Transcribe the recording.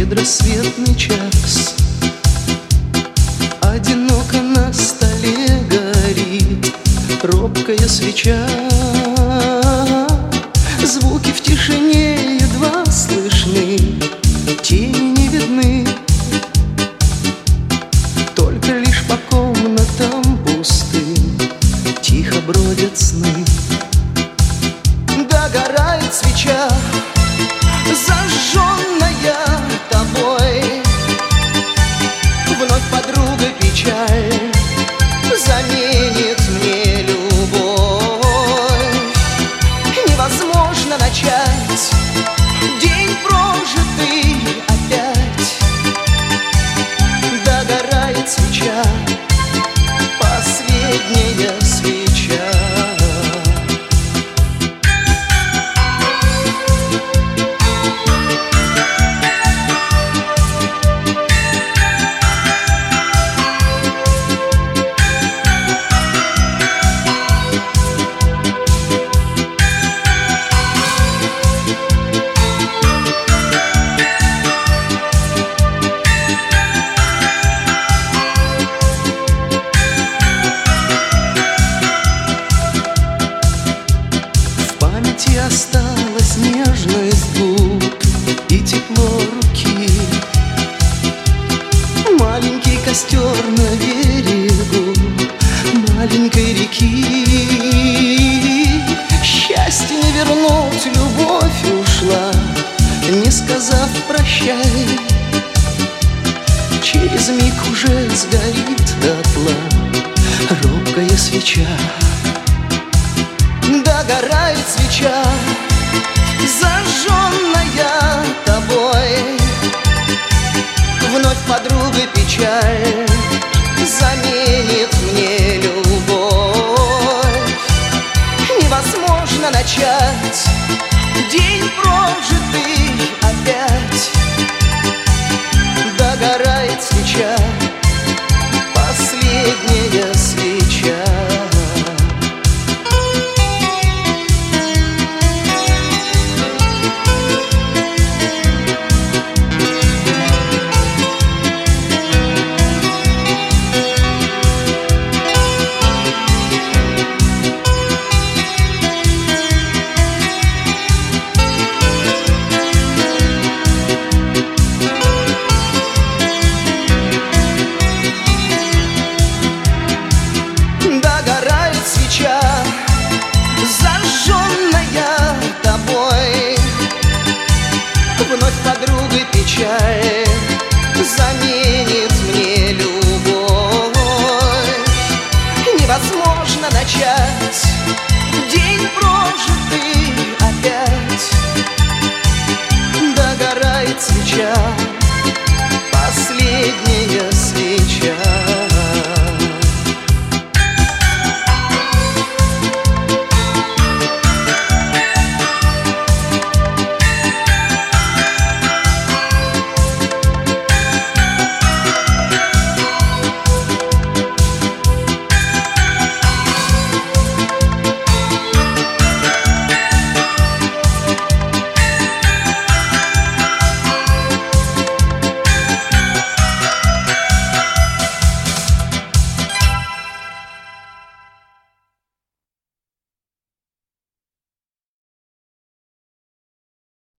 Предрассветный час, одиноко на столе горит робкая свеча. Звуки в тишине едва слышны, тени не видны, только лишь по комнатам пустым тихо бродят сны. Догорает свеча, зажженная тобой, вновь подруга печаль заменит мне любовь. Невозможно начать день прожитый опять. Догорает свеча, последняя свеча. Осталась нежность губ и тепло руки. Маленький костер на берегу маленькой реки. Счастье не вернуть, любовь ушла, не сказав прощай. Через миг уже сгорит дотла робкая свеча. Догорает свеча, зажженная тобой, вновь подруга печаль заменит мне любовь. Невозможно начать день прожитый опять. Догорает свеча, последняя свеча. Зажженная тобой, вновь подруга печаль